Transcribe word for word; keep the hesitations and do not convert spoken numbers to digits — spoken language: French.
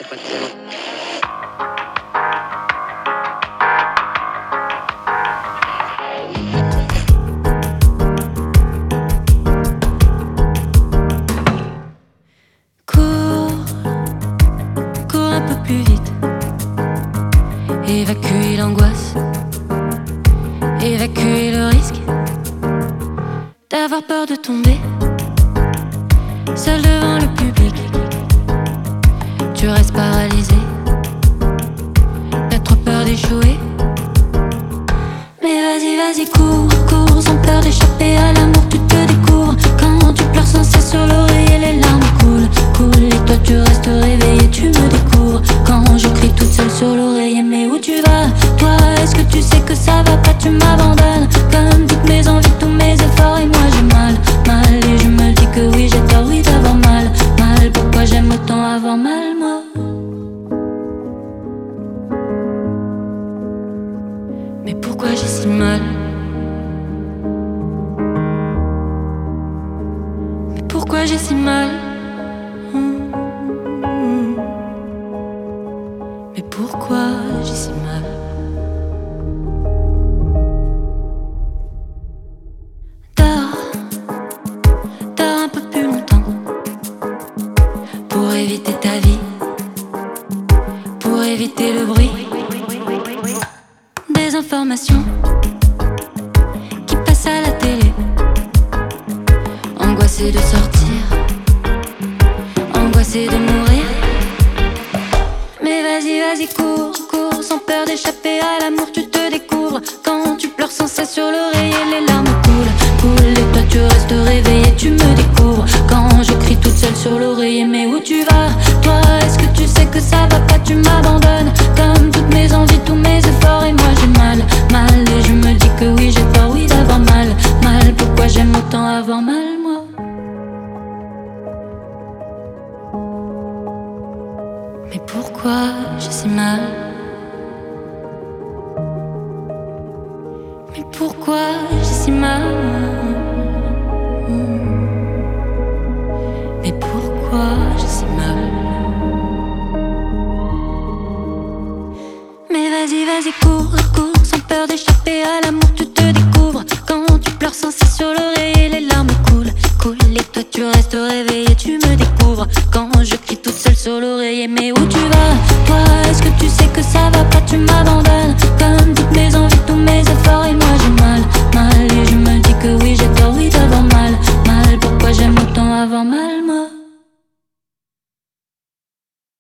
Évacuer l'angoisse, évacuer le risque d'avoir peur de tomber seul devant le public. Tu restes paralysé, t'as trop peur d'échouer. Mais vas-y, vas-y, cours, cours sans peur d'échapper à l'amour. Tu te découvres quand tu pleures sans cesse sur l'oreiller, les larmes coulent, coulent. Et toi tu restes réveillé, tu me découvres quand je crie toute seule sur l'oreiller. Mais où tu vas, toi, est-ce que tu sais que ça va pas, tu m'abandonnes comme toutes mes envies, tous mes efforts. Et moi j'ai mal, mal, et je me dis que oui, j'ai tort, oui, d'avoir mal, mal. Pourquoi j'aime autant avoir mal, moi? Mais pourquoi j'ai si mal? Mais pourquoi j'ai si mal? Mais pourquoi j'ai si mal? Dors, dors un peu plus longtemps pour éviter ta vie, pour éviter le bruit des informations qui passent à la télé. Angoissé de sortir, angoissé de mourir. Mais vas-y, vas-y, cours, cours sans peur d'échapper à l'amour. Tu te découvres quand tu pleures sans cesse sur l'oreiller, les larmes coulent, coulent. Et toi tu restes réveillé, tu me découvres quand je crie toute seule sur l'oreiller. Mais où tu vas, toi, est-ce que tu sais que ça va pas, tu m'abandonnes comme toutes mes envies, tous mes efforts. Et moi j'ai mal, mal, et je me dis que oui, j'ai tort, oui, d'avoir mal, mal. Pourquoi j'aime autant avoir mal, moi? Mais pourquoi j'ai si mal? Mais pourquoi j'ai si mal? Mais pourquoi j'ai si mal? Mais vas-y, vas-y, cours, cours sans peur d'échapper à l'amour. Tu te découvres quand tu pleures sans cesse sur l'oreiller, les larmes coulent, coulent. Et toi tu restes réveillé, tu me découvres quand je crie toute seule sur l'oreiller. Mais